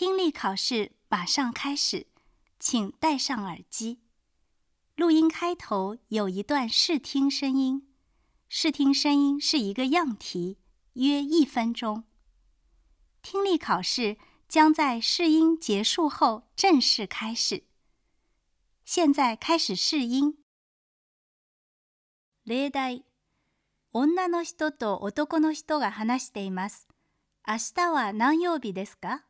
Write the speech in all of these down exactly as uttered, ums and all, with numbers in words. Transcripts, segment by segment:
听力考试马上开始，请戴上耳机。录音开头有一段试听声音，试听声音是一个样题，约一分钟。听力考试将在试音结束后正式开始。现在开始试音。例題、女の人と男の人が話しています。明日は何曜日ですか？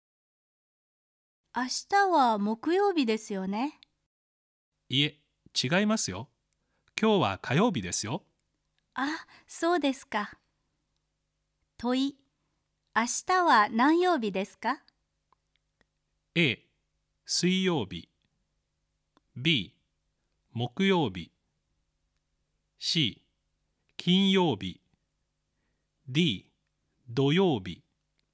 明日は木曜日ですよね。 いえ、違いますよ。今日は火曜日ですよ。 あ、そうですか。問い、明日は何曜日ですか？ A、水曜日。B、木曜日。C、金曜日。D、土曜日。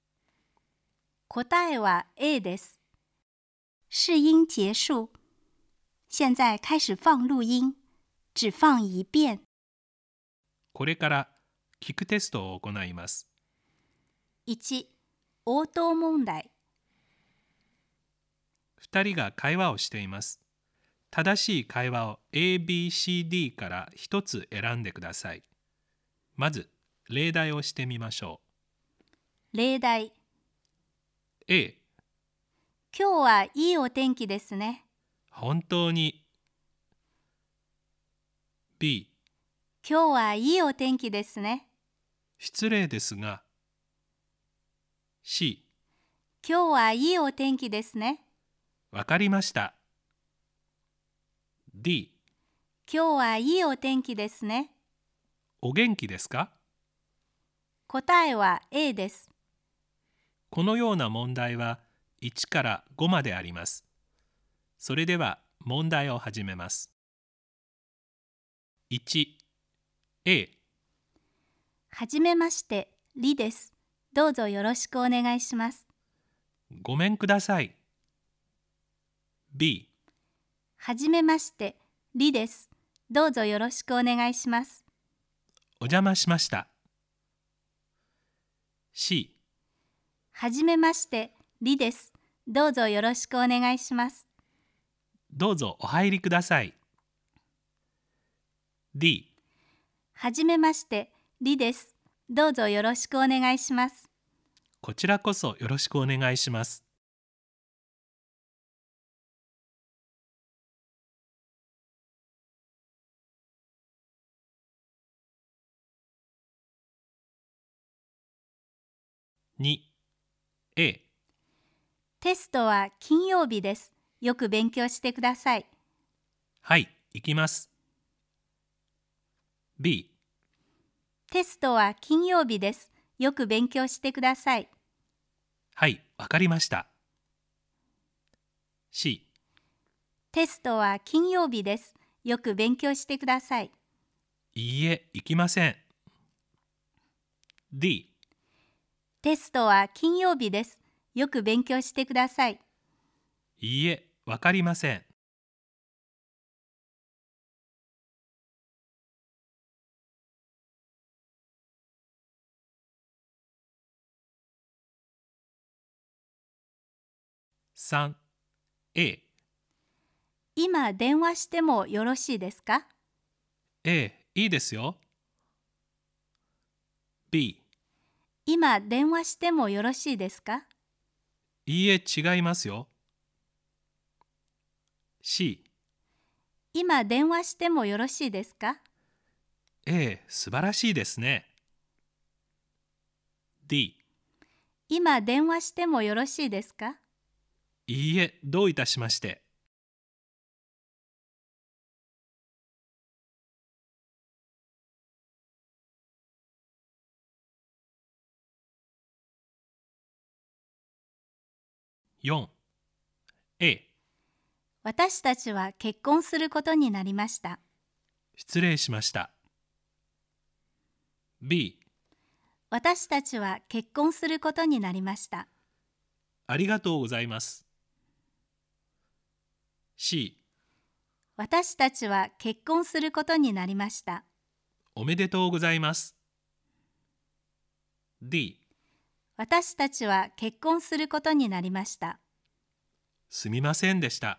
答えは A です。试音结束。现在开始放录音，只放一遍。 これから聞くテストを行います。 いち、応答問題。 ふたりが会話をしています。正しい会話を A、B、C、D からひとつ選んでください。まず、例題をしてみましょう。例題。 A、 今日はいいお天気ですね。 本当に。B、 今日はいいお天気ですね。 失礼ですが。C、 今日はいいお天気ですね。 わかりました。D、 今日はいいお天気ですね。 お元気ですか？ 答えは A です。 このような問題はいちからごまであります。それでは問題を始めます。いち、A。 はじめまして、リです。どうぞよろしくお願いします。 ごめんください。B。 はじめまして、リです。どうぞよろしくお願いします。 お邪魔しました。C。 はじめまして、リです。どうぞよろしくお願いします。 どうぞお入りください。D。 はじめまして、リです。どうぞよろしくお願いします。 こちらこそよろしくお願いします。に、A。 テストは金曜日です。よく勉強してください。 はい、行きます。B。 テストは金曜日です。よく勉強してください。 はい、わかりました。C。 テストは金曜日です。よく勉強してください。 いいえ、行きません。D。 テストは金曜日です。よく勉強してください。 いいえ、わかりません。さん、A。 今電話してもよろしいですか？ ええ、いいですよ。B。 今電話してもよろしいですか？ いいえ、違いますよ。C。 今電話してもよろしいですか？ ええ、素晴らしいですね。D。 今電話してもよろしいですか？ いいえ、どういたしまして。よん、A。 私たちは結婚することになりました。 失礼しました。B。 私たちは結婚することになりました。 ありがとうございます。C。 私たちは結婚することになりました。 おめでとうございます。D。 私たちは結婚することになりました。 すみませんでした。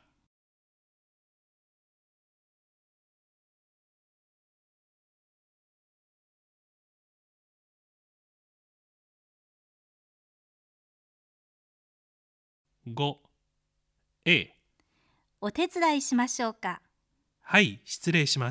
ご、A、 お手伝いしましょうか。 はい、失礼します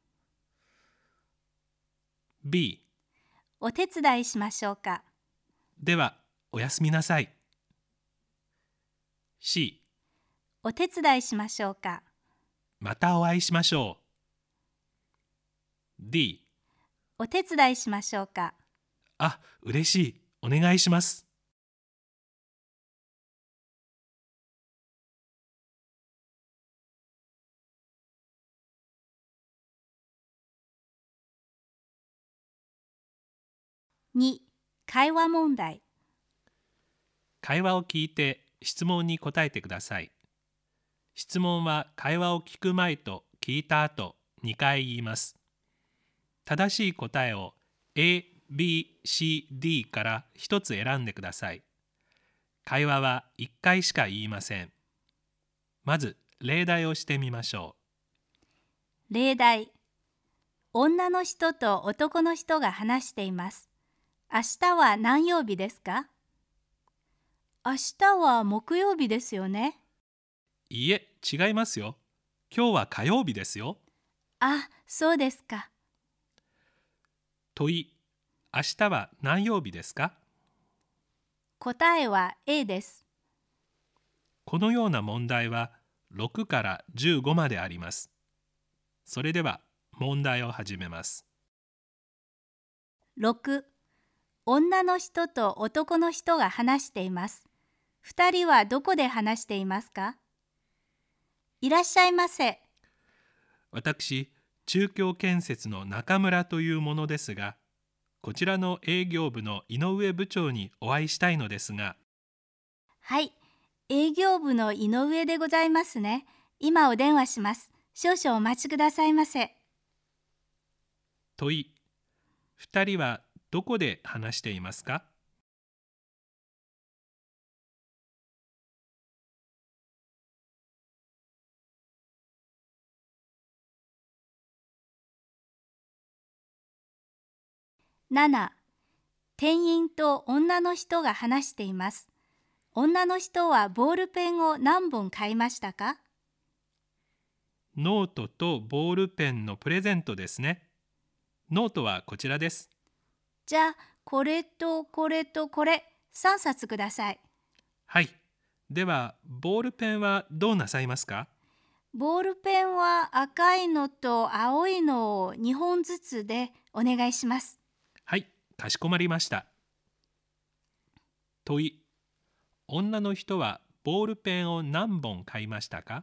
。B、 お手伝いしましょうか。 では、おやすみなさい。C、 お手伝いしましょうか。 またお会いしましょう。D、 お手伝いしましょうか。 あ、嬉しい。お願いします。 に、会話問題。 会話を聞いて質問に答えてください。質問は会話を聞く前と聞いた後にかい言います。正しい答えを A、B、C、D からひとつ選んでください。会話はいっかいしか言いません。まず例題をしてみましょ例題。女の人と男の人が話しています。明日は何曜日ですか？明日は木曜日ですよね。 う。いいえ、違いますよ。今日は火曜日ですよ。 あ、そうですか。 問い、明日は何曜日ですか？ 答えは A です。 このような問題はろくからじゅうごまであります。それでは問題を始めます。 ろく、女の人と男の人が話しています。二人はどこで話していますか？いらっしゃいませ。 私、中京建設の中村というものですが、こちらの営業部の井上部長にお会いしたいのですが。 はい、営業部の井上でございますね。今お電話します。少々お待ちくださいませ。 問い、二人はどこで話していますか？ なな、店員と女の人が話しています。女の人はボールペンを何本買いましたか？ ノートとボールペンのプレゼントですね。ノートはこちらです。 じゃあ、これとこれとこれ、さんさつください。 はい。では、ボールペンはどうなさいますか？ ボールペンは赤いのと青いのをにほんずつでお願いします。 はい、かしこまりました。問い、女の人はボールペンを何本買いましたか？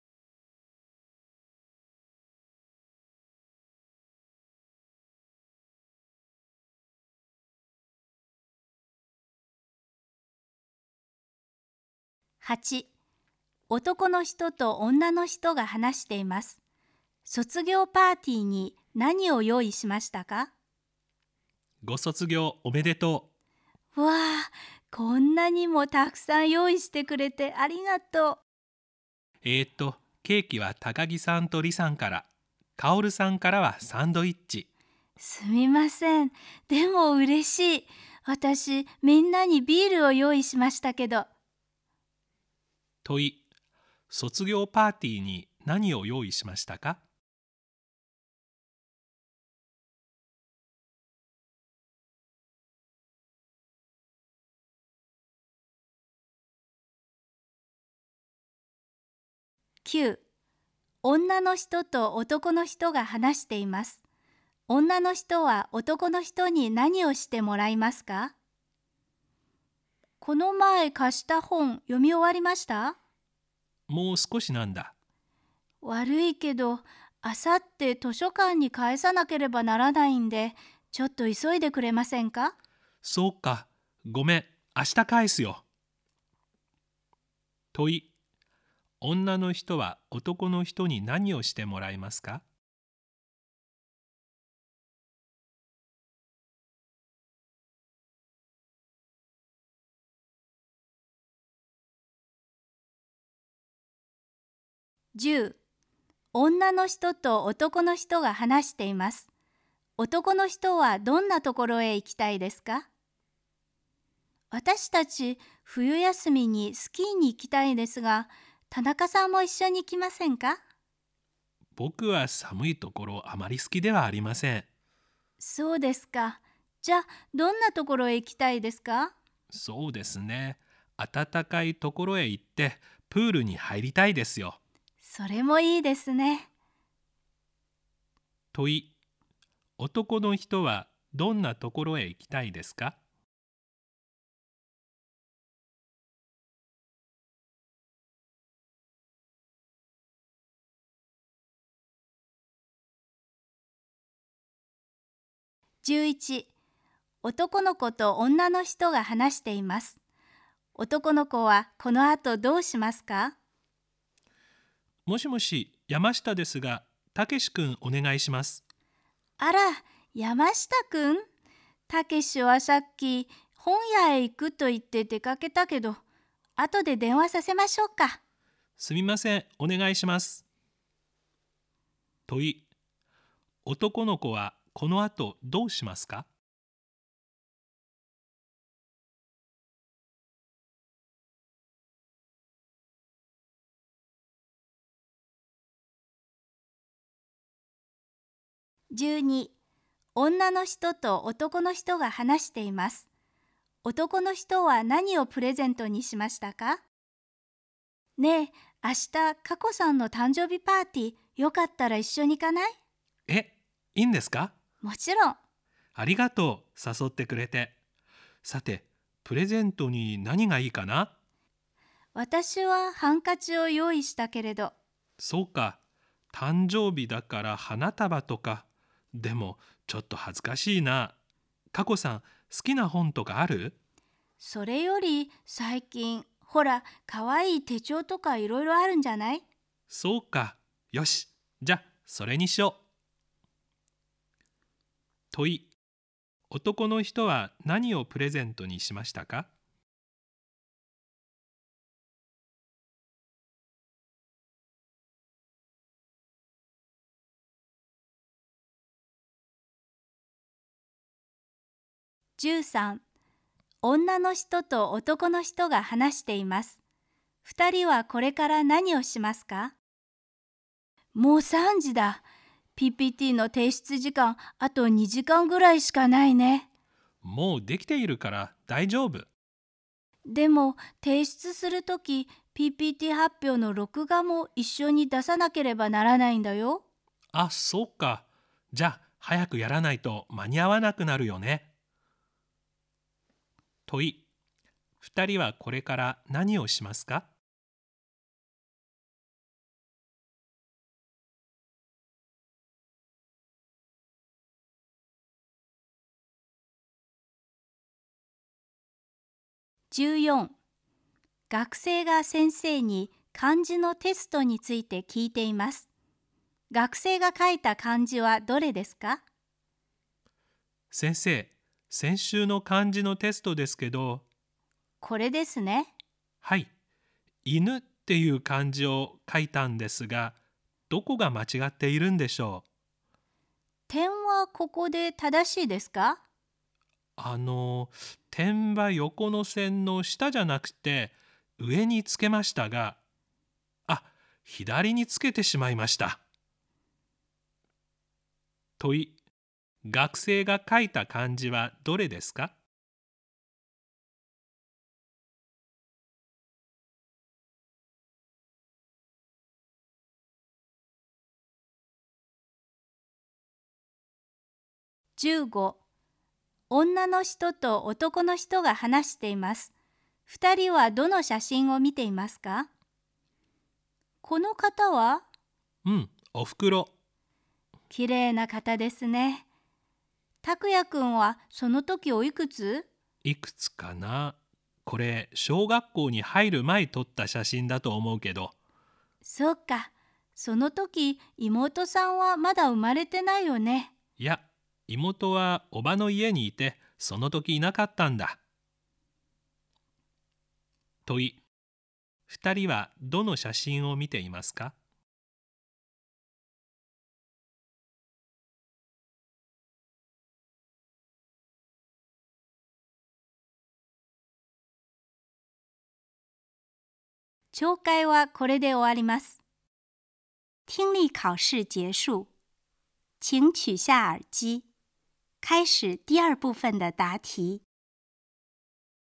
はち、男の人と女の人が話しています。卒業パーティーに何を用意しましたか？ ご卒業おめでとわあ、こんなにもたくさん用意してくれてありがとう。 う。えーっと、ケーキは高木さんと李さんから、カオルさんからはサンドイッチ。 すみません。でも嬉しい。私、みんなにビールを用意しましたけど。 問い、卒業パーティーに何を用意しましたか？ きゅう、女の人と男の人が話しています。女の人は男の人に何をしてもらいますか？この前貸した本読み終わりました？ もう少しなんだ。 悪いけど、あさって図書館に返さなければならないんで、ちょっと急いでくれませんか？ そうか、ごめん、明日返すよ。問い、女の人は男の人に何をしてもらいますか？ じゅう、女の人と男の人が話しています。男の人はどんなところへ行きたいですか？私たち冬休みにスキーに行きたいですが、田中さんも一緒に行きませんか？ 僕は寒いところあまり好きではありません。 そうですか。じゃあ、どんなところへ行きたいですか？ そうですね。暖かいところへ行ってプールに入りたいですよ。 それもいいですね。 問い、男の人はどんなところへ行きたいですか？ じゅういち、男の子と女の人が話しています。男の子はこの後どうしますか？ もしもし、山下ですが、たけし君お願いします。 あら、山下くん？たけしはさっき本屋へ行くと言って出かけたけど、後で電話させましょうか。 すみません、お願いします。問い、男の子はこの後どうしますか？ じゅうに、女の人と男の人が話しています。男の人は何をプレゼントにしましたか？ねえ、明日、佳子さんの誕生日パーティー、よかったら一緒に行かない？ え、いいんですか？ もちろん。 ありがとう、誘ってくれて。さて、プレゼントに何がいいかな？ 私はハンカチを用意したけれど。 そうか、誕生日だから花束とか。でも、ちょっと恥ずかしいな。佳子さん、好きな本とかある？ それより最近、ほら、かわいい手帳とかいろいろあるんじゃない？ そうか、よし、じゃあ、それにしよう。問い、男の人は何をプレゼントにしましたか？ じゅうさん、女の人と男の人が話しています。二人はこれから何をしますか？もうさんじだ。ピーピーティー の提出時間、あとにじかんぐらいしかないね。 もうできているから大丈夫。 でも、提出するとき、ピーピーティー 発表の録画も一緒に出さなければならないんだよ。 あ、そうか。じゃあ、早くやらないと間に合わなくなるよね。問い、二人はこれから何をしますか？ じゅうよん、学生が先生に漢字のテストについて聞いています。学生が書いた漢字はどれですか？ 先生、先週の漢字のテストですけど、 これですね。 はい、犬っていう漢字を書いたんですが、どこが間違っているんでしょう？ 点はここで正しいですか？ あの、点は横の線の下じゃなくて上につけましたが、あ、左につけてしまいました。問い、学生が書いた漢字はどれですか？ じゅうご、女の人と男の人が話しています。二人はどの写真を見ていますか？この方は？ うん、おふくろ。 きれいな方ですね。拓也くんはその時おいくつ？ いくつかな？これ、小学校に入る前撮った写真だと思うけど。 そうか。その時妹さんはまだ生まれてないよね。 いや、妹はおばの家にいて、その時いなかったんだ。問い、二人はどの写真を見ていますか？ 聴解はこれで終わります。听力考试结束，请取下耳机，开始第二部分的答题。